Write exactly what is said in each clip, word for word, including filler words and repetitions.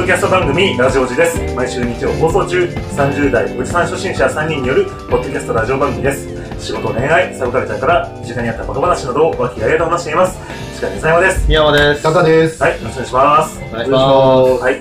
キャスト番組ラジオジです。毎週日曜放送中、さんじゅう代おじさん初心者さんにんによるポッドキャストラジオ番組です。仕事、恋愛、サブカルチャーから身近にあった言葉話などを和気あいあいと話しています。司会の佐山です。 宮山です。 タカです。 はい、よろしくお願いします。 お願いします。 はい。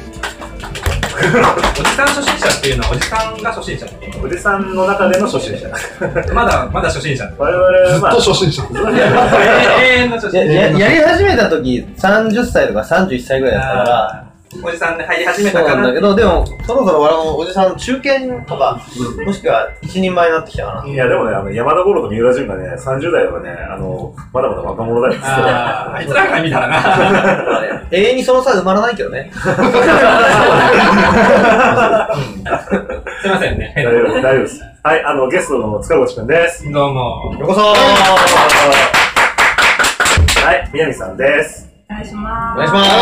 おじさん初心者っていうのはおじさんが初心者っていうおじさんの中での初心者。 まだまだ初心者。 我々 ずっと初心者。 永遠の初心者。 や, や, やり始めた時さんじゅっさいとかさんじゅういっさいぐらいだったから。 おじさんで入り始めたから。 そうなんだけど、でもそろそろ我々のおじさん中堅とか、うん、もしくは一人前になってきたかな。 いやでもね、あの山田五郎と三浦淳がね、さんじゅう代はね、あのまだまだ若者だよ。 ああいつらから見たらな。 永遠にその差埋まらないけどね。 すいませんね。 大丈夫大丈夫です。はい、あのゲストの塚越くんです。 どうも。 ようこそ。 はい、宮城さんです。 お願いします。 お願いします。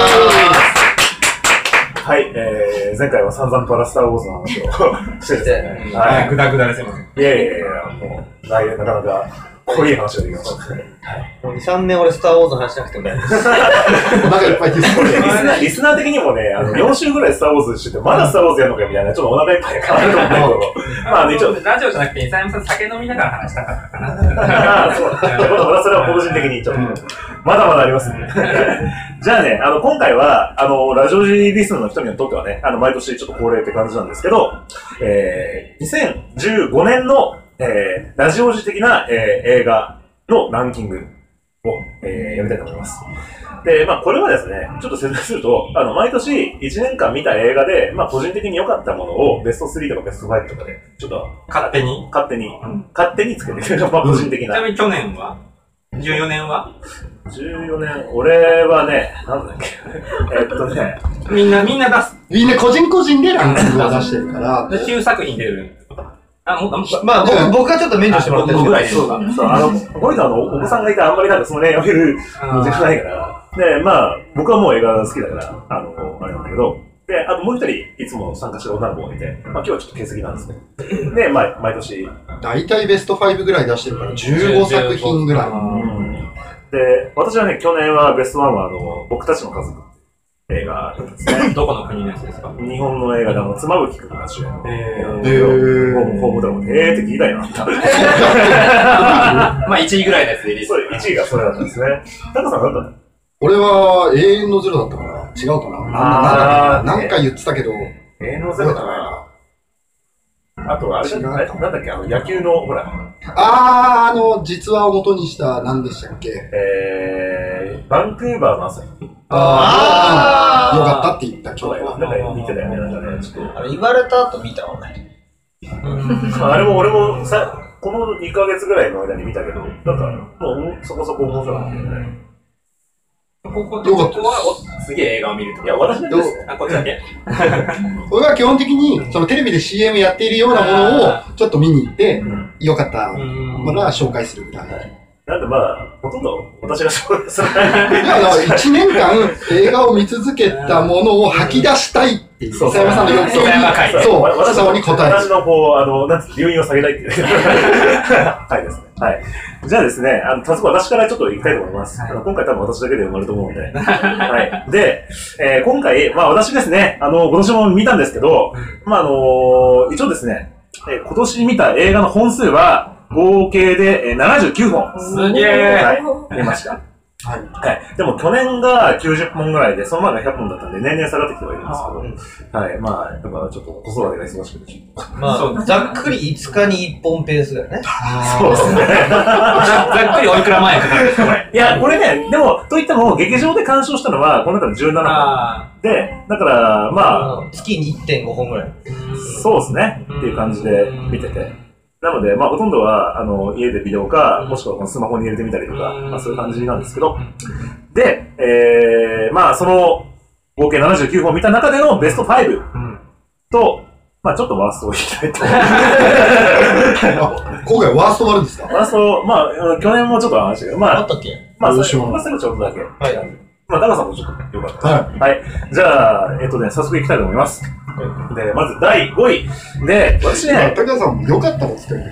はい、えー、前回は散々パラスターウォーズの話をしてですね。 はい、グダグダですいません。 いやいやいや、もう、なかなか濃い話ができました。 もうに、さんねん俺スターウォーズの話しなくても大丈夫です。 お腹いっぱいです。 これリスナー、リスナー的にもね、あの、よん週ぐらいスターウォーズしてて、まだスターウォーズやるのかみたいな、ちょっとお腹いっぱいかなと思うんだけど、まあ、ね、一応、 ラジオじゃなくて、伊佐山さん酒飲みながら話したかったかな。 ああ、そうだ。まだそれは個人的にちょっと、まだまだありますね。じゃあね、あの、今回は、あの、ラジオジリスナーの人にとってはね、あの、毎年ちょっと恒例って感じなんですけど、えー、にせんじゅうごねんの、えー、ラジオジ的な、えー、映画のランキングを、えー、やりたいと思います。で、まあ、これはですね、ちょっと説明すると、あの、毎年いちねんかん見た映画で、まあ、個人的に良かったものをベストスリーとかベストファイブとかで、ちょっと、 勝手に勝手に、 うん、 勝手につけてくれる、まあ、個人的な。 ちなみに去年はじゅうよねんはじゅうよねん、俺はね、なんだっけ、えっとね、 みんな、みんな出す。 みんな個人個人でランキングを出してるから。 で、きゅうさく品出る。あ、もう、 まあ、僕、僕はちょっと免除してもらってるぐらいで。 そうだ。そう、あの、こういうのあの、お子さんがいてあんまりなんかそのね、読めるのじゃないから。で、まあ、僕はもう映画好きだから、あの、あれなんだけど、で、あともう一人、いつも参加してる女の子がいて、まあ今日はちょっと欠席なんですね。で、まあ、毎年。 大体ベストファイブぐらい出してるから、じゅうごさく品ぐらい。 で、私はね、去年はベストワンは、あの、僕たちの家族。映画ですね。 どこの国のやつですか？ 日本の映画であの、妻夫木くんが主演の。 えー、ホームドラマで、えーって聞いたよなった。 まあいちいぐらいのやつでいいです。 そう、いちいがそれだったんですね。タカさん何だったの？ 俺は永遠のゼロだったから、違うかな。 あー、 なんか言ってたけど。 永遠のゼロだな。あと、あれなんだっけ、あの、野球の、ほら。 あー、あの、実話を元にした、何でしたっけ？ えー、バンクーバーの朝日。 あー、よかったって言った今日は。 なんか見てたよね、なんかね、ちょっと。 あれ言われた後見たのね。 あれも俺もさ、このにかげつぐらいの間に見たけど、なんか、もうそこそこ面白かったよね。 ここ、ここはすげえ映画を見ると。 いや、私だけですね。 あ、こっちだけ。 俺は基本的に、そのテレビで シーエム やっているようなものをちょっと見に行って、よかったものは紹介するみたいな。 なんでまあ、ほとんど私が紹介する。いや、だからいちねんかん映画を見続けたものを吐き出したいっていう、佐山さんの欲求に、そう、私様に答える。 私のこう、あの、なんつって、留飲を下げたいっていう。はいですね。はい。じゃあですね、あの、早速私からちょっと行きたいと思います。あの今回多分私だけで埋まると思うので。はい。で、えー、今回、まあ私ですね、あの、今年も見たんですけど、まああの、一応ですね、えー、今年見た映画の本数は、合計でななじゅうきゅうほん。 すげー。 はい。出ました。はい。はい。でも去年がきゅうじゅっぽんぐらいで、その前がひゃっぽんだったんで、年々下がってきてはいるんですけど、はい。まあ、やっぱちょっと子育てが忙しくて。 まあ、ざっくりいつかにいっぽんペースだよね。 そうですね。 ざっくりおいくら前かかるんですか、これ。 いや、これね、でも、といっても、劇場で鑑賞したのは、この中でじゅうななほん。で、だから、まあ、 月にいってんごほんぐらい。 そうですね。っていう感じで見てて。なので、まあ、ほとんどは、あの、家でビデオか、もしくはスマホに入れてみたりとか、まあ、そういう感じなんですけど。で、えー、まあ、その、合計ななじゅうきゅうほん見た中でのベストファイブと、まあ、ちょっとワーストを言いたいと思います。 今回ワーストもあるんですか？ ワースト、まあ、去年もちょっと話したけど、まあ、 あったっけ？ まあ、 どうしよう。 まあ、最後ちょっとだけ。 はい。 まあ、ダカさんもちょっとよかった。 はい。 はい。じゃあ、えっとね、早速行きたいと思います。で、まずだいごい。で、私ね、 高橋さんも良かったのですけどね。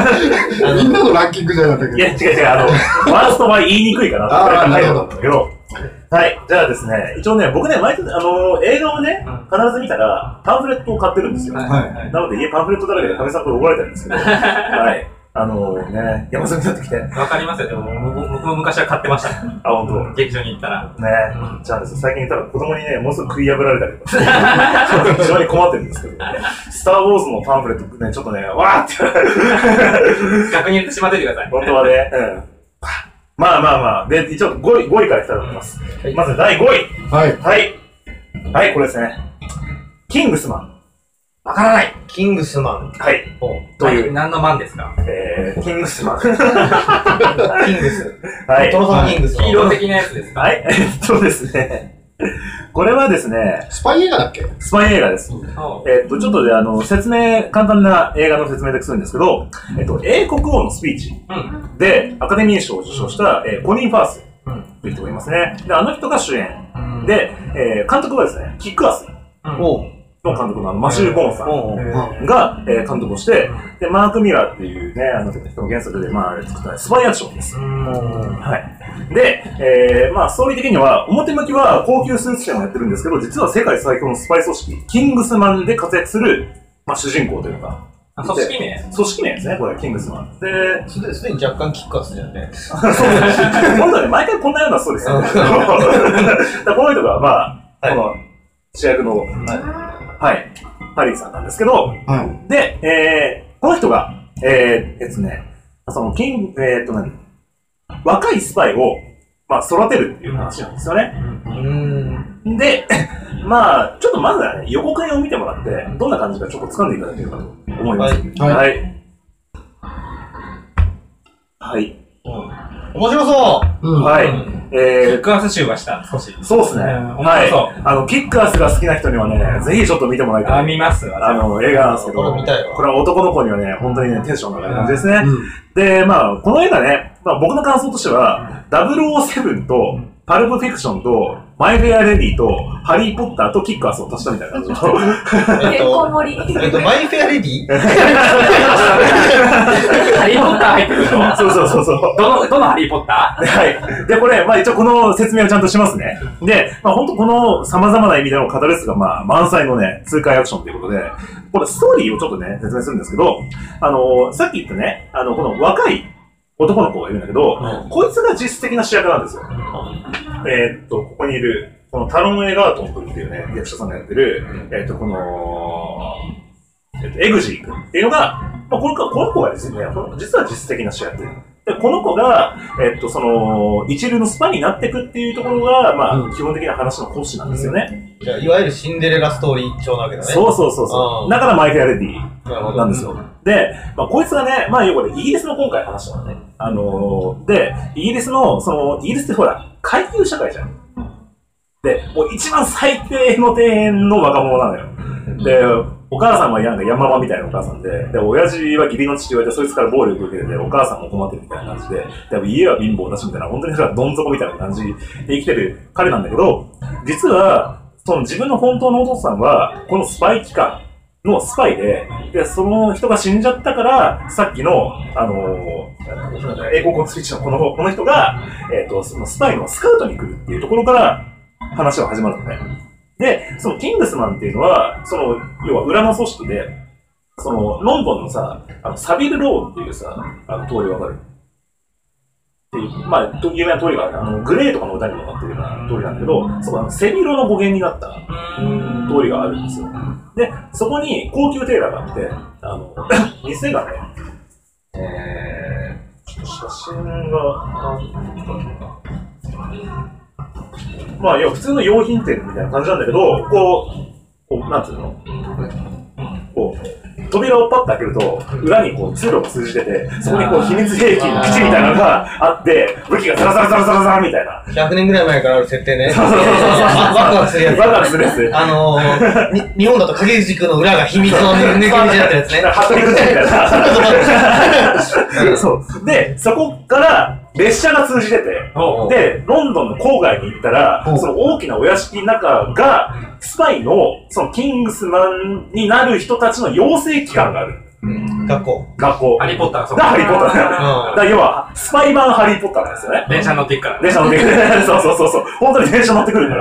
みんなのランキングじゃなかったけど。 いや、違う違う、あの、ワーストは言いにくいかなと思ったんだけど、 はい。じゃあですね、一応ね、僕ね、毎年、あのー、映画をね、必ず見たら、パンフレットを買ってるんですよ。はい。なので、家パンフレットだらけで、かみさんこれ怒られてるんですけど、はい。あのー、ね、山崎になってきて。 わかりますよ。でも、僕も昔は買ってました。 あ、本当。 劇場に行ったら。 ね、じゃあですね、最近言ったら子供にね、もうすぐ食い破られたりとか、非常に困ってるんですけど、スター・ウォーズのパンフレットね、ちょっとね、わーって逆に言ってしまってください。 本当はね、うん。まあまあまあ、で、一応ごい、ごいからいきたいと思います。はい、まずだいごい。 はい。 はい。はい、これですね。キングスマン。わからない。 キングスマン。 はい。 どういう。何のマンですか？ えー、キングスマン。 キングス。 はい。 トロサンキングス。 ヒーロー的なやつですか？ はい。えっとですね。これはですね、 スパイ映画だっけ？ スパイ映画です。えっと、ちょっとで、あの、説明、簡単な映画の説明でするんですけど、えっと、英国王のスピーチでアカデミー賞を受賞した、えー、コニー・ファースという人がいますね。で、あの人が主演。で、えー、監督はですね、キックアスの監督のあのマシュー・ボーンさんが、えー、監督をして、で、マーク・ミラーっていうね、あの人の原作で、まあ、作ったスパイアクションです。はい。で、えー、まあ、ストーリー的には、表向きは高級スーツ店をやってるんですけど、実は世界最強のスパイ組織、キングスマンで活躍する、まあ、主人公というか、 組織名組織名ですね、これ、キングスマン。で、 すでに若干キックアスだよね。 そうです。本当はね、毎回こんなようなストーリーするんですけど、この人が、まあ、この主役の、はい、ハリーさんなんですけど、で、えー、この人が、えー、えっとね、その、キング、えーっと何若いスパイを、まあ、育てるっていう話なんですよね。うんで、まあ、ちょっとまずはね、予告編を見てもらって、どんな感じかちょっと掴んでいただければと思います。はい。はい。はい。 面白そう、 うん、はい。 えー、キックアス集はした、少し。 そうですね。はい。あの、キックアスが好きな人にはね、ぜひちょっと見てもらいたい。 あ、見ます。 あの、映画なんですけど、 これ見たいわ。 これは男の子にはね、本当にね、テンションが上がる感じですね。で、まあ、この映画ね、まあ僕の感想としては、ダブルオーセブンと、パルプフィクションと、マイ・フェア・レディと、ハリー・ポッターとキックアスを足したみたいな感じの。 えっと、えっと、マイ・フェア・レディハリー・ポッター入ってくるの？ そうそうそうそう。 どの、どのハリー・ポッター？ はい。で、これ、まあ一応この説明をちゃんとしますね。で、まあ本当この様々な意味でのカタルシスがまあ満載のね、痛快アクションということで、これストーリーをちょっとね、説明するんですけど、あの、さっき言ったね、あの、この若い男の子がいるんだけど、うん、こいつが実質的な主役なんですよ。うん、えー、っと、ここにいる、このタロン・エガートン君っていうね、役者さんがやってる、えー、っと、この、えー、っと、エグジー君っていうのが、まあ、この子、この子がですね、実は実質的な主役。で、この子が、えー、っと、その、一流のスパになっていくっていうところが、まあ、うん、基本的な話の講師なんですよね。 じゃあ、いわゆるシンデレラストーリー調なわけだね。 そうそうそうそう。だからマイ・フェア・レディなんですよ。で、まあ、こいつがね、まあ、要はイギリスの今回話したのね。あのー、で、イギリスの、その、イギリスってほら、階級社会じゃん。で、もう一番最低の底辺の若者なのよ。で、お母さんはなんかヤンママみたいなお母さんで、で、親父は義理の父親で、そいつから暴力を受けてて、お母さんも困ってるみたいな感じで、で家は貧乏だしみたいな、本当にどん底みたいな感じで生きてる彼なんだけど、実は、その自分の本当のお父さんは、このスパイ機関のスパイで、で、その人が死んじゃったから、さっきの、あのー、英国のスピーチのこの、この人が、えっと、そのスパイのスカウトに来るっていうところから話は始まるのね。で、そのキングスマンっていうのは、その、要は裏の組織で、その、ロンドンのさ、あのサビルローっていうさ、あの、通りわかるっていう、まあ、有名な通りがある。あの、グレーとかの歌にもなってるような通りなんだけど、そこは背広の語源になった通りがあるんですよ。で、そこに高級テーラーがあって、あの、店がね、えー、ちょっと写真が、なんか、まあ、いや、普通の用品店みたいな感じなんだけど、こう、こう、なんつうのこう、扉をパッと開けると、裏にこう通路が通じてて、そこにこう秘密兵器の基地みたいなのがあって、武器がザラザラザラザラザラみたいな。 ひゃくねんぐらい前からある設定ね。 そうそうそうそう。 ワクワクするやつ。 ワクワクするやつ。 あのー、日本だと影軸の裏が秘密の抜け道になったやつね。 ハトリクチみたいな。そう。で、そこから列車が通じてて、で、ロンドンの郊外に行ったら、その大きなお屋敷の中が、スパイの、そのキングスマンになる人たちの養成機関がある。 学校。 学校。 ハリーポッター、そう。 だ、ハリーポッター。だから要は、スパイ版ハリーポッターなんですよね。 電車乗っていくから。 電車乗ってくる。そうそうそうそう。本当に電車乗ってくるから。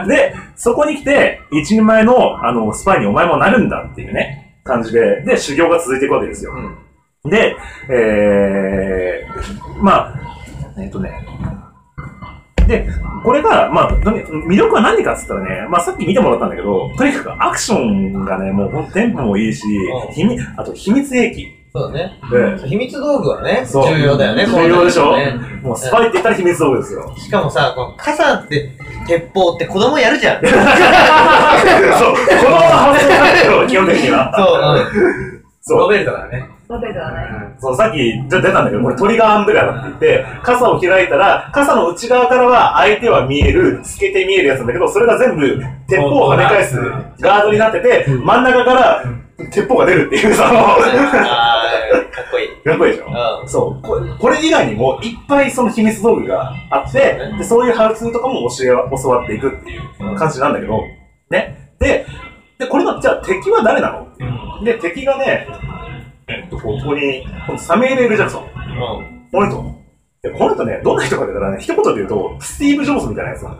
で、そこに来て、一人前の、あの、スパイにお前もなるんだっていうね、感じで、で、修行が続いていくわけですよ。うん、で、えー、まあ、えっとね、で、これが、まあ、魅力は何かって言ったらね、まあさっき見てもらったんだけど、とにかくアクションがね、もうほんとテンポもいいし、うん、秘密、あと秘密兵器。 そうだね。で、秘密道具はね、重要だよね。 重要でしょ、ね、もうスパイって言ったら秘密道具ですよ。 しかもさ、この傘って鉄砲って子供やるじゃん。そう、 子供は発想なんだよ、基本的には。 そう。 そう。 ロベルトだね。 ロベルトだね。 そう、さっきじゃ出たんだけど、これトリガーアンブレラって言って、傘を開いたら、傘の内側からは相手は見える、透けて見えるやつなんだけど、それが全部鉄砲を跳ね返すガードになってて、真ん中から鉄砲が出るっていう、その、あー、かっこいい。 かっこいいでしょ、うん、そうこれ。これ以外にもいっぱいその秘密道具があって、でそういうハウツーとかも教え、教わっていくっていう感じなんだけど、ね。で、で、これの、じゃあ敵は誰なの、うん、で、敵がね、えっと、ここに、このサメール・エル・ジャクソン。うん。この人。で、この人ね、どんな人かって言ったらね、一言で言うと、スティーブ・ジョブズみたいなやつなの。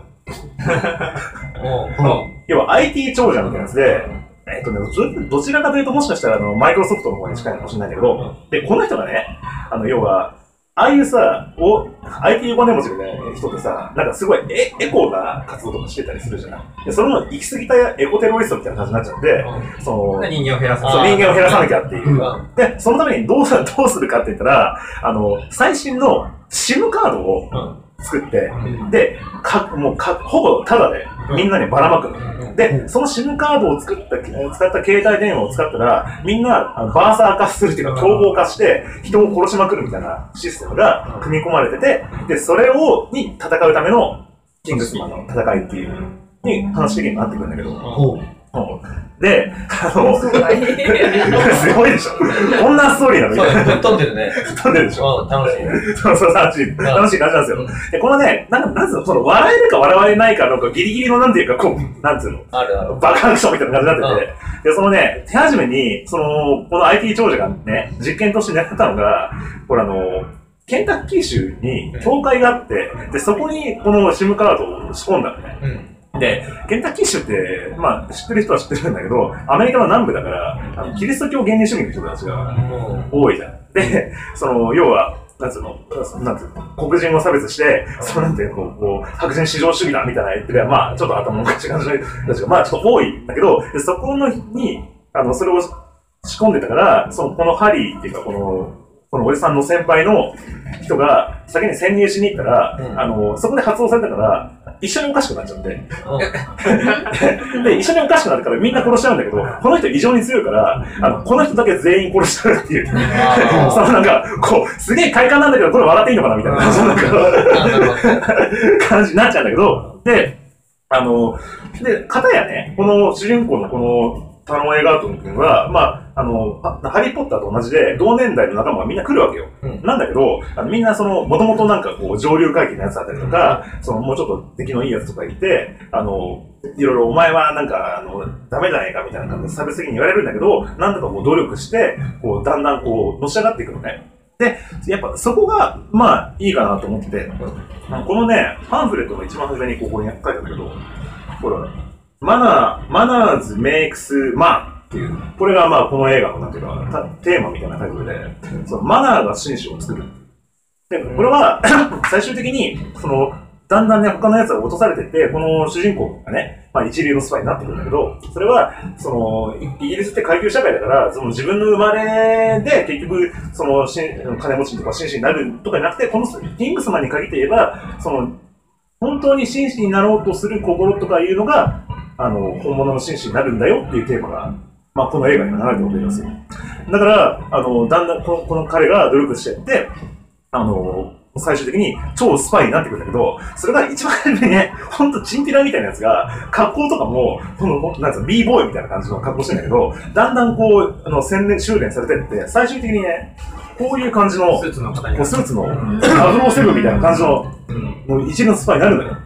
要は アイティー 長者みたいなやつで、えっとね、どちらかというともしかしたらあの、マイクロソフトの方に近いのかもしれないんだけど、で、この人がね、あの、要は、ああいうさ、お アイティー お金持ちみたいな人ってさ、なんかすごいエエコーな活動とかしてたりするじゃない。で、それの行き過ぎたエコテロリストみたいな感じになっちゃって、うん、その、 人間を減らさそう、人間を減らさなきゃっていう。で、そのためにどう、どうするかって言ったら、あの、最新の SIM カードを作って、うん、で、か、もうか、ほぼタダでみんなにばらまくの。うん、で、その SIM カードを作った、使った携帯電話を使ったら、みんなあのバーサー化するっていうか、凶暴化して、人を殺しまくるみたいなシステムが組み込まれてて、で、それを、に戦うための、キングスマンの戦いっていう、に話的になってくるんだけど、うんで、あの、すごいでしょ。こんなストーリーなのみたいな。 ぶっ飛んでるね。 ぶっ飛んでるでしょ。 うん、楽しい。 そうそう、楽しい。楽しい感じなんですよ。で、このね、なんか、なんつうの、その、笑えるか笑われないかの、ギリギリのなんていうか、こう、なんつうの。 あるある。 バカアクションみたいな感じになってて。で、そのね、手始めに、その、この アイティー 長者がね、実験としてやったのが、これあの、ケンタッキー州に教会があって、で、そこにこの SIM カードを仕込んだのね。うんで、ケンタッキー州って、まあ、知ってる人は知ってるんだけど、アメリカの南部だから、あのキリスト教原理主義の人たちが多いじゃん。で、その、要は、なんつうの、なんつうの、黒人を差別して、そのなんていうの、こう、白人至上主義だみたいな言ってる、まあ、ちょっと頭のおかしい感じの人たちが、まあ、ちょっと多いんだけど、でそこのに、あの、それを仕込んでたから、その、このハリーっていうか、この、このおじさんの先輩の人が先に潜入しに行ったら、うん、あの、そこで発動されたから、一緒におかしくなっちゃって。うん、で、一緒におかしくなるからみんな殺しちゃうんだけど、この人異常に強いから、あの、この人だけ全員殺しちゃうっていう。そのなんか、こう、すげえ快感なんだけど、これ笑っていいのかなみたいな感じなんだけど、感じになっちゃうんだけど、で、あの、で、かたやね、この主人公のこの、タロン・エガートン君は、まあ、あの、ハリー・ポッターと同じで、同年代の仲間がみんな来るわけよ。うん、なんだけど、あのみんなその、もともとなんかこう、上流階級のやつだったりとか、うん、その、もうちょっと出来のいいやつとかいて、あの、いろいろお前はなんか、あの、ダメじゃないかみたいな感じで差別的に言われるんだけど、なんとかこう、努力して、こう、だんだんこう、のし上がっていくのね。で、やっぱそこが、まあ、いいかなと思ってて、このね、パンフレットの一番初めにここに書いてあるんだけど、これはね、マナー、マナーズメイクスマンっていう、これがまあこの映画のなんていうか、テーマみたいなタイトルで、そのマナーが紳士を作る。で、これは最終的に、その、だんだんね、他のやつが落とされてって、この主人公がね、まあ一流のスパイになってくるんだけど、それは、その、イギリスって階級社会だから、その自分の生まれで結局、その、金持ちとか紳士になるとかじゃなくて、このキングスマンに限って言えば、その、本当に紳士になろうとする心とかいうのが、あの、本物の紳士になるんだよっていうテーマが、まあ、この映画には流れておりますよ。だから、あの、だんだんこの、この彼が努力していって、あの、最終的に超スパイになってくるんだけど、それが一番初めにね、ほんとチンピラみたいなやつが、格好とかも、この、なんつうの、b ボーイみたいな感じの格好してんだけど、だんだんこう、あの、洗練、修練されてって、最終的にね、こういう感じの、 スーツの方にこうスーツの、ダブルオーセブンみたいな感じの、もう一流のスパイになるんだよ。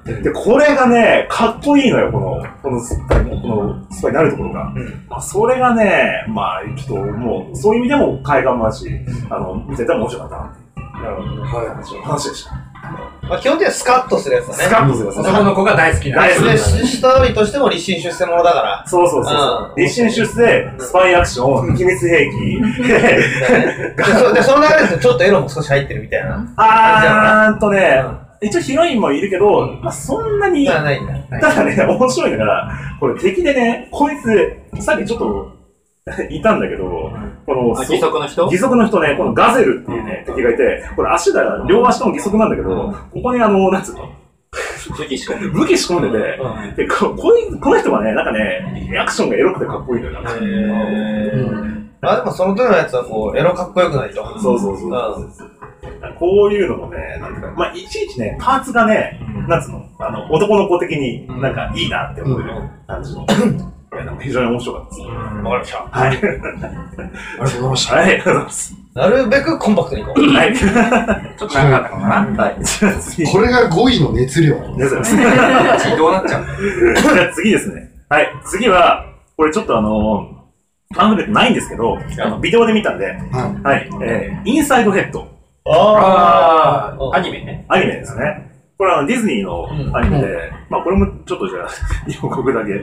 で、これがね、かっこいいのよ、この、このスパイ、このスパイになるところが。うん、まあ、それがね、まあ、ちょっともう、そういう意味でも海岸もあるし、あの、見てても面白かったなっていう。なるほど。はい、話でした。 まあ、基本的にはスカッとするやつだね。 スカッとするやつ。 男の子が大好きな。 大好きな。ストーリーとしても立身出世ものだから。 そうそうそう。うん、立身出世、スパイアクション、秘密兵器。 で、そでその中でちょっとエロも少し入ってるみたいな。 あーんとね、うん、一応ヒロインもいるけど、まあ、そんなに。 ないんだ。 ただね、面白いのが、これ敵でね、こいつ、さっきちょっと、いたんだけど、この、 義足の人義足の人ね、このガゼルっていうね、敵がいて、これ足だ、両足とも義足なんだけど、ここにあの、なんつうの武器仕込んで武器仕込んでて、で、こ、こいこの人はね、なんかね、アクションがエロくてかっこいいのよ。 へー。あ、でもその時のやつはこう、エロかっこよくないと。 そうそうそう。こういうのもね、なんか、まあ、いちいちね、パーツがね、なんつうの、あの、男の子的になんかいいなって思える感じの。非常に面白かったです。 わかりました。 はい。ありがとうございました。 はい、ありがとうございます。 なるべくコンパクトにいこう。 はい。ちょっと長かったかな。 はい。じゃあ次。 これがごいの熱量。 熱量です。 次どうなっちゃうじゃあ次ですね。はい。次は、これちょっとあの、パンフレットないんですけど、あの、ビデオで見たんで、はい。えー、インサイドヘッド。 ああ、アニメね。 アニメですね。これはあのディズニーのアニメで、まあこれもちょっとじゃあ、日本国だけ。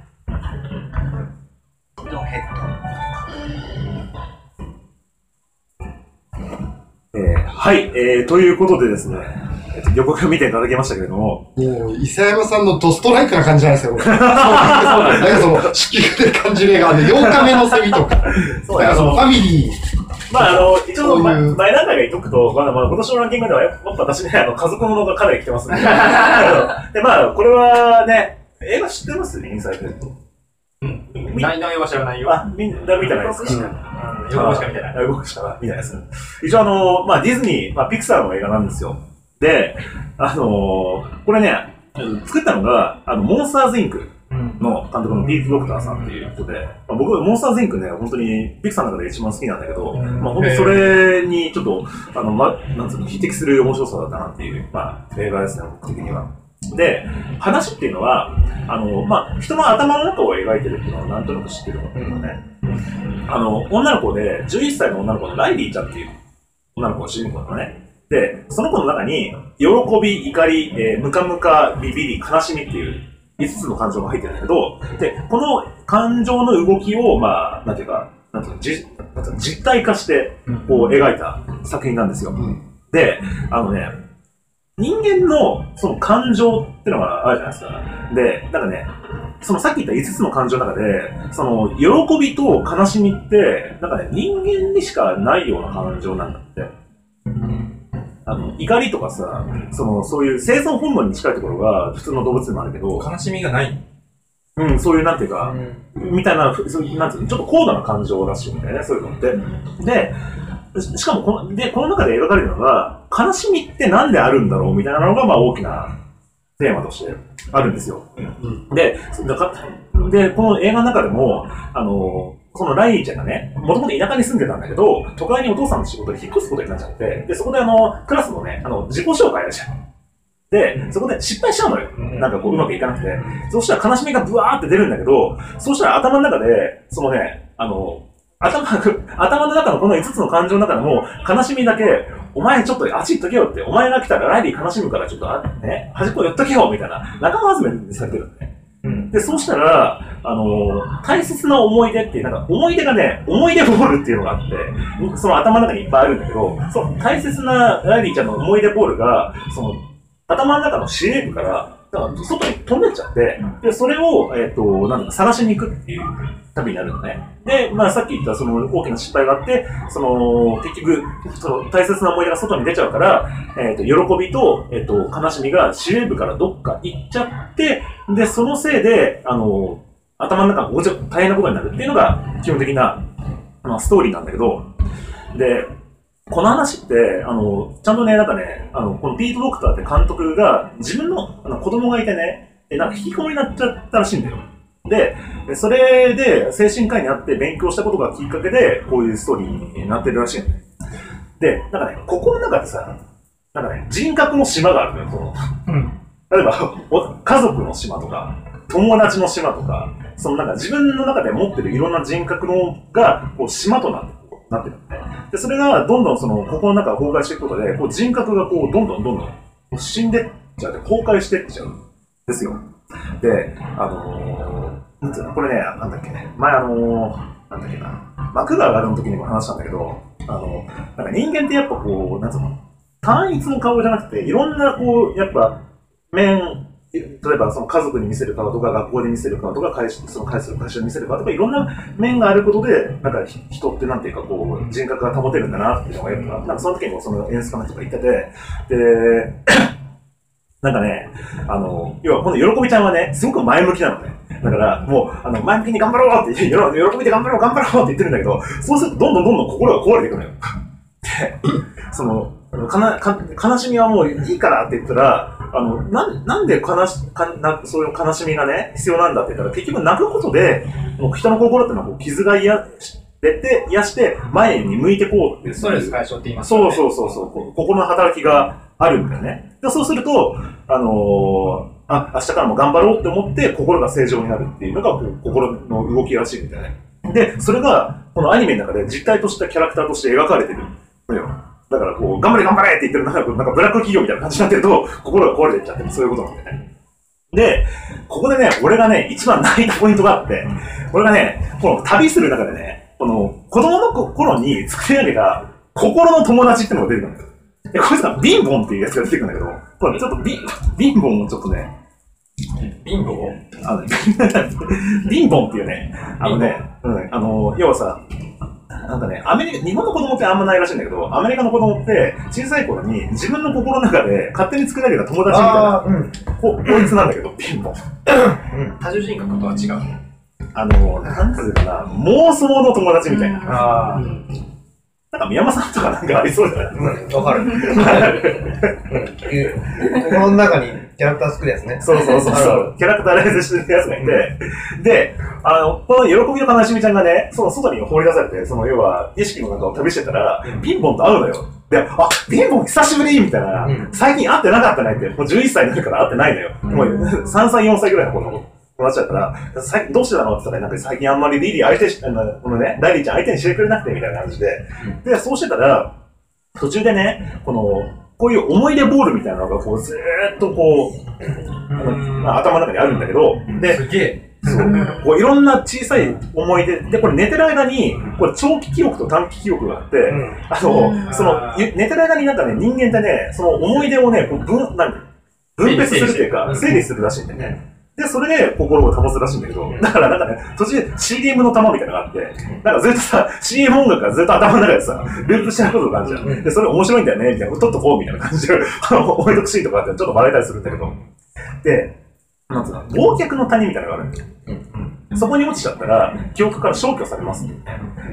えー、はい、えー、ということでですね、えっと、予告を見ていただきましたけれども。 もう、伊佐山さんのドストライクな感じなんですよ、僕。そうなんかその、地球で感じる映画で、ようかめのセミとか、そうなんかその、ファミリー。 まあ、あの、一応、前何回か言っとくと、まあ、まあ、今年のランキングでは、やっぱ私ね、あの、家族ものがかなり来てますね。で、まあ、これはね、映画知ってますインサイドヘッド。 うん。内容は知らないよ。 あ、みんな見てないですか？ うん。予告しか見てない。 予告しか見てないです。一応あの、まあ、ディズニー、まあ、ピクサーの映画なんですよ。で、あのー、これね、作ったのが、あの、モンスターズインクの監督のピート・ドクターさんっていう人で、まあ、僕、モンスターズインクね、本当にピクサーの中で一番好きなんだけど、まあ、本当にそれにちょっと、あの、ま、なんつうの、匹敵する面白さだったなっていう、まあ、映画ですね、僕的には。で、話っていうのは、あの、まあ、人の頭の中を描いてるっていうのはなんとなく知ってるのっていうのね、あの、女の子で、じゅういっさいの女の子のライリーちゃんっていう女の子が主人公なのね。で、その子の中に、喜び、怒り、えー、ムカムカ、ビビり、悲しみっていういつつの感情が入ってるんだけど、で、この感情の動きを、まあ、なんていうか、なんていうか、じなんていうか実体化して、こう、描いた作品なんですよ。うん、で、あのね、人間のその感情ってのがあるじゃないですか。で、なんかね、そのさっき言ったいつつの感情の中で、その喜びと悲しみって、なんかね、人間にしかないような感情なんだって。あの、怒りとかさ、その、そういう生存本能に近いところが普通の動物でもあるけど、 悲しみがないうん、そういうなんていうか、うん、みたいな、そういう、なんていうの、ちょっと高度な感情らしいんだよね、そういうのって。で、しかもこの、で、この中で描かれるのが、悲しみってなんであるんだろうみたいなのが、まあ大きなテーマとしてあるんですよ。うん、で、だかで、この映画の中でも、あの、そのライリーちゃんがね、もともと田舎に住んでたんだけど、都会にお父さんの仕事で引っ越すことになっちゃって、で、そこであの、クラスのね、あの、自己紹介やるじゃん。で、そこで失敗しちゃうのよ。なんかこう、うまくいかなくて。そうしたら悲しみがブワーって出るんだけど、そうしたら頭の中で、そのね、あの、頭、頭の中のこのいつつの感情の中でも、悲しみだけ、お前ちょっとあっち行っとけよって、お前が来たらライリー悲しむからちょっと、ね、端っこ寄っとけよみたいな、仲間集めにされてるんだね。うん、で、そうしたら、あのー、大切な思い出っていう、なんか思い出がね、思い出ボールっていうのがあって、その頭の中にいっぱいあるんだけど、その大切なライリーちゃんの思い出ボールが、その、頭の中の司令部から、外に飛んでっちゃって、で、それを、えっと、なんだか探しに行くっていう旅になるのね。で、まあさっき言ったその大きな失敗があって、その、結局、その大切な思い出が外に出ちゃうから、えっと、喜びと、えっと、悲しみが司令部からどっか行っちゃって、で、そのせいで、あの、頭の中がごちゃ大変なことになるっていうのが基本的な、まあ、ストーリーなんだけど、で、この話って、あの、ちゃんとね、なんかね、あの、このピート・ドクターって監督が、自分のあの子供がいてね、なんか引きこもりになっちゃったらしいんだよ。で、それで精神科医になって勉強したことがきっかけで、こういうストーリーになってるらしいんだよ。で、なんかね、心の中でさ、なんかね、人格の島があるのよ、その。うん。 例えば、家族の島とか、友達の島とか、そのなんか自分の中で持ってるいろんな人格のが、こう島となってなってるんで、で、それがどんどんその、ここの中が崩壊していくことで、こう人格がこう、どんどんどんどん死んでっちゃう、崩壊してっちゃうんですよ。で、あのー、なんていうの、これね、なんだっけね、前あのー、なんだっけな、マクガーがあるの時にも話したんだけど、あの、なんか人間ってやっぱこう、なんつうの、単一の顔じゃなくて、いろんなこう、やっぱ、面、例えばその家族に見せる顔とか、学校で見せる顔とか、会社、その会社会社に見せる顔とか、いろんな面があることで、なんか人ってなんていうかこう、人格が保てるんだなっていうのがやっぱ、なんかその時にもその演出家の人が言ってて、で、なんかね、あの、要はこの喜びちゃんはね、すごく前向きなのね。だから、もう、あの、前向きに頑張ろうって、喜びで頑張ろう、頑張ろうって言ってるんだけど、そうするとどんどんどんどん心が壊れていくのよ。で、その、かな、か、悲しみはもういいからって言ったら、あの、なん、なんで悲し、かな、そういう悲しみがね、必要なんだって言ったら、結局泣くことで、もう人の心ってのはこう傷が癒してて、癒して前に向いてこうっていう。 ストレス解消って言いますかね。そうそうそうそう、こう心の働きがあるんだよね。でそうすると、あのー、あ、明日からも頑張ろうって思って心が正常になるっていうのがこう心の動きらしいみたいな。で、それがこのアニメの中で実体としたキャラクターとして描かれてるのよ。だからこう、頑張れ頑張れって言ってるなんか、なんかブラック企業みたいな感じになってると、心が壊れていっちゃってる。そういうことなんだよね。で、ここでね、俺がね、一番泣いたポイントがあって、俺がね、この旅する中でね、この子供の頃に作り上げた心の友達ってのが出てくるんだよ。で、こいつがビンボンっていうやつが出てくるんだけど、これちょっとビン、ビンボンをちょっとね、 ビンボあの、ビンボンっていうね、あのね、うん、あの、要はさ、なんかね、アメリカ、日本の子供ってあんまないらしいんだけど、アメリカの子供って小さい頃に自分の心の中で勝手に作り上げた友達みたいな、うん、こ, こいつなんだけど、ビンボン。 多重人格とは違う。 あの、なんつうかな、妄想の友達みたいな。 あなんか宮山さんとかなんかありそうじゃない？ うん、わかる。心の中にキャラクター作るやつね。 そうそうそうそう。キャラクターライズしてるやつがいて、で、あの、この喜びの悲しみちゃんがね、その外に放り出されて、その要は意識の中を旅してたら、ビンボンと会うのよ。で、あ、ビンボン久しぶりみたいな、うん、最近会ってなかったねって、もうじゅういっさいになるから会ってないのよ。うん、もうさんさい、よんさいぐらいの子の友達だったら、最近どうしてたのって言ったら、なんか最近あんまりリリー相手し、あの、このね、ライリーちゃん相手にしてくれなくてみたいな感じで、で、そうしてたら、途中でね、この、こういう思い出ボールみたいなのがこうずーっとこう、あのまあ、頭の中にあるんだけど、で、 すげえ。 そう。こういろんな小さい思い出、で、これ寝てる間に、これ長期記憶と短期記憶があって、うん、あの、その、寝てる間になんかね、人間ってね、その思い出をね、こう分、何分別するっていうか、整理するらしいんだよね。で、それで心を保つらしいんだけど、だからなんかね、途中で シーディーエム の玉みたいなのがあって、なんかずっとさ、シーエム 音楽がずっと頭の中でさ、ループしてることがあるじゃん。で、それ面白いんだよね、みたいな、撮っとこうみたいな感じで、あの、置いとくシーンとかあって、ちょっと笑えたりするんだけど、で、なんつうの、忘却の谷みたいなのがあるんだよ。そこに落ちちゃったら、記憶から消去されますって。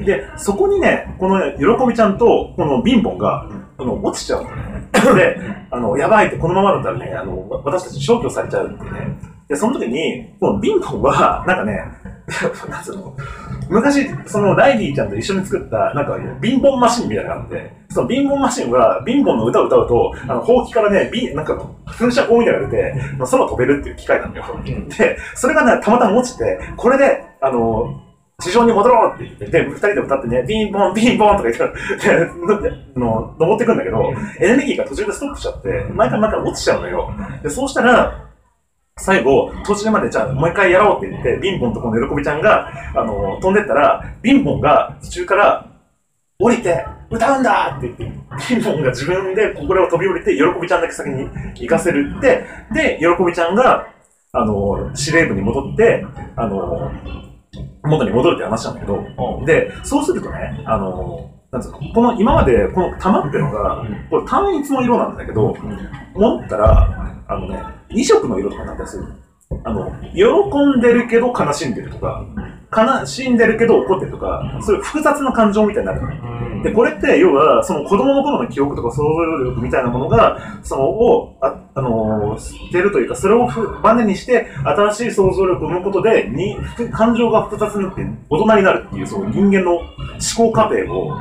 で、そこにね、この喜びちゃんと、このビンボンが、あの、落ちちゃうんだよね。で、あの、やばいって、このままだったらね、あの、私たち消去されちゃうってね。で、その時に、このビンボンは、なんかね、なんつうの、昔、そのライリーちゃんと一緒に作った、なんか、ビンボンマシンみたいなのがあって、そのビンボンマシンは、ビンボンの歌を歌うと、あの、ほうきからね、ビン、なんか、噴射口みたいなのが出て、空飛べるっていう機械なんだよ。で、それがね、たまたま落ちて、これで、あの、地上に戻ろうって言って、で、二人で歌ってね、ビンボン、ビンボンとか言って、で、の、登ってくんだけど、エネルギーが途中でストップしちゃって、毎回毎回落ちちゃうのよ。で、そうしたら、最後、途中までじゃあもう一回やろうって言って、ビンボンとこの喜びちゃんが、あの、飛んでったら、ビンボンが途中から降りて、歌うんだって言って、ビンボンが自分でこれを飛び降りて、喜びちゃんだけ先に行かせるって、で、喜びちゃんが、あの、司令部に戻って、あの、元に戻るって話なんだけど、で、そうするとね、あの、なんつうの、この今までこの玉っていうのが、これ単一の色なんだけど、思ったら、あのね、二色の色とかになったりする。あの、喜んでるけど悲しんでるとか、悲しんでるけど怒ってるとか、そういう複雑な感情みたいになるの。で、これって要は、その子供の頃の記憶とか想像力みたいなものが、その、を、あ、あのー、捨てるというか、それをバネにして、新しい想像力を生むことで、に、感情が複雑になって大人になるっていう、その人間の思考過程を、こ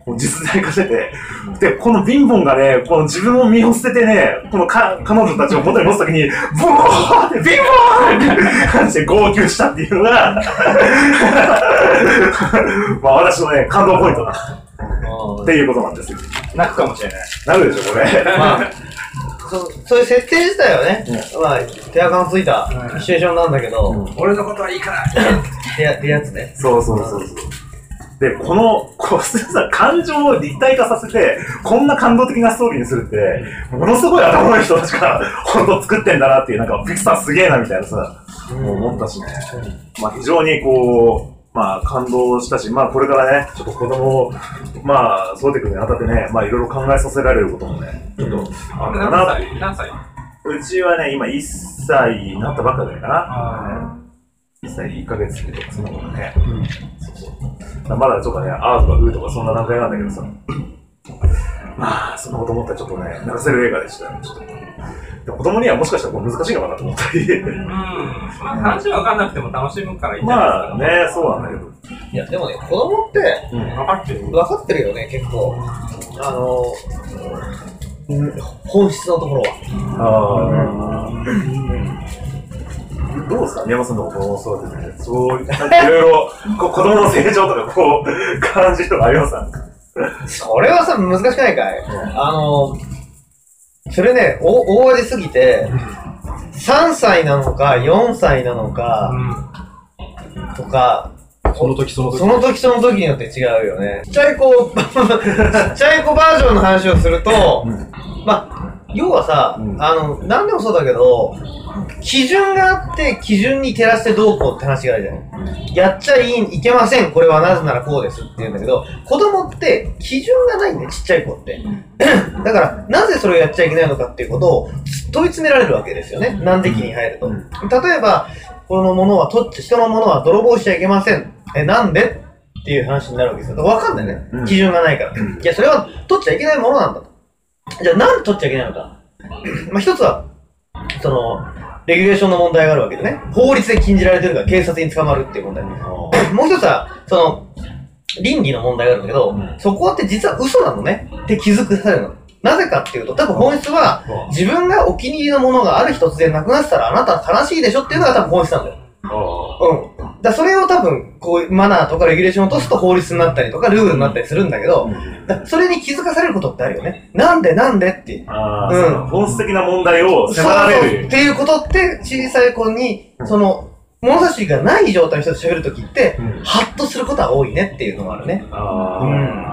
もう実在化してて、で、この貧乏がね、この自分を身を捨ててね、このか彼女たちを元に戻すときに、ブワーって、貧乏って感じで号泣したっていうのが、まあ私のね、感動ポイントだ。っていうことなんですよ。 泣くかもしれない。 なるでしょ、これ。まあそ, そういう設定自体はね、うん、まあ、手垢のついたシチュエーションなんだけど、うん、 俺のことはいいからってや、ってやつね。 そうそうそうそう。で、この、こう、さ、感情を立体化させて、こんな感動的なストーリーにするって、ものすごい頭のいい人たちが、ほんと作ってんだなっていう、なんか、ピクサーすげえなみたいなさ、もう思ったしね。まあ、非常にこう、まあ、感動したし、まあ、これからね、ちょっと子供を、まあ、育てていくにあたってね、まあ、いろいろ考えさせられることもね、ちょっと、あるかなっていう。 何歳？ うちはね、今いっさいになったばっかだよな。いっさいいっかげつとかそんなことね。うん、そうそう。まだちょっとね、あーとかうーとかそんな段階なんだけどさ。まあ、そんなこと思ったらちょっとね、泣かせる映画でしたよ、ちょっと。で子供にはもしかしたらこう難しいのかなと思ったり。うん。 まあ、話わかんなくても楽しむからいいんじゃないですか。まあね、そうなんだけど。 いや、でもね、子供って、 うん、 分かってる分かってるよね、結構。あの、うん、本質のところは。ああ。 どうですか宮本さんの子供そうですね。そう、なんかいろいろ、こう子供の成長とか、こう、感じとかありますか？ それはさ、難しくないかい？うん、あの、それね、お大味すぎて、さんさいなのか、よんさいなのか、うん、とか、 その時その時。 その時その時によって違うよね。ちっちゃい子、ちっちゃい子バージョンの話をすると、うん、まあ、要はさ、うん、あの、何でもそうだけど、基準があって、基準に照らしてどうこうって話があるじゃない。うん、やっちゃいい、いけません、これはなぜならこうですって言うんだけど、子供って基準がないんだよ、ちっちゃい子って。だから、なぜそれをやっちゃいけないのかっていうことを問い詰められるわけですよね。難敵に入ると。うん、例えば、このものは取っち、人のものは泥棒しちゃいけません。え、なんでっていう話になるわけですよ。わかんないね。基準がないから。うん、いや、それは取っちゃいけないものなんだと。じゃあ、なんで取っちゃいけないのか。まあ、一つは、その、レギュレーションの問題があるわけでね。法律で禁じられてるから警察に捕まるっていう問題。もう一つは、その、倫理の問題があるんだけど、うん、そこって実は嘘なのねって気づくされるの。なぜかっていうと、多分本質は、自分がお気に入りのものがある日突然なくなってたらあなたは悲しいでしょっていうのが多分本質なんだよ。うん。だそれを多分、こう、マナーとかレギュレーションを落とすと法律になったりとか、ルールになったりするんだけど、だそれに気づかされることってあるよね。なんでなんでって。 あうん。本質的な問題を迫られる。 そうそうっていうことって、小さい子に、その、物差しがない状態の人と喋るときって、うん、ハッとすることは多いねっていうのがあるね。ああ。うん。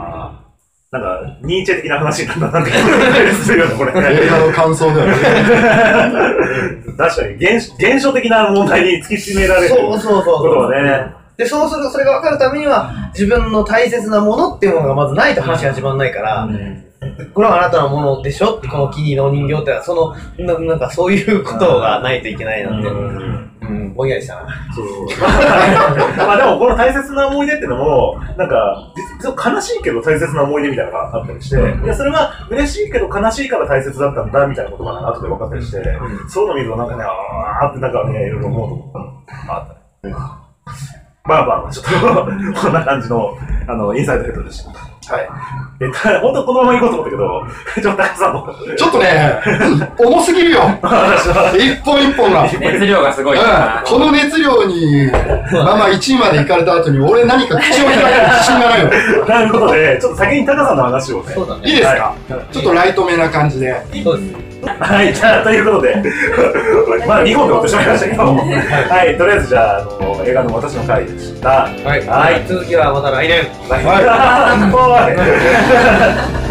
なんか、ニーチェ的な話になったなんてするよね、これね。 映画の感想ではね。 確かに現、現象的な問題に突き詰められることはね。そうそうそうで、そうすると、それが分かるためには、自分の大切なものっていうものがまずないと話が始まんないから、うん、これはあなたのものでしょって、このキニの人形ってのは、そのな、なんかそういうことがないといけないなんて。うんうん、ぼんやりしたな。 そう。まあでも、この大切な思い出っていうのも、なんか、悲しいけど大切な思い出みたいなのがあったりして、うん、いや、それは嬉しいけど悲しいから大切だったんだみたいなことが後で分かったりして、うん、そういうの見るとなんかね、あーってなんかね、いろいろ思うと思ったのあったね。うんまあまあまあ、ちょっと、こんな感じの、あの、インサイドヘッドでした。はい。え、本当このまま行こうと思ったけど、ちょっと高さんも。 ちょっとね、重すぎるよ。一本一本が。 熱量がすごいな、 うん。この熱量に、まあまあいちいまで行かれた後に、俺何か口を開ける自信がないよ。 なるほどね。ちょっと先に高さんの話をね。 そうだね。 いいですか、はい、ちょっとライトめな感じで。 そうです。 はい、じゃあ、ということで、まあにほんで終わってしまいましたけど、はい、とりあえずじゃあ、あの、映画の私の回でした。 はい。はい。続きはまた来年。 はい。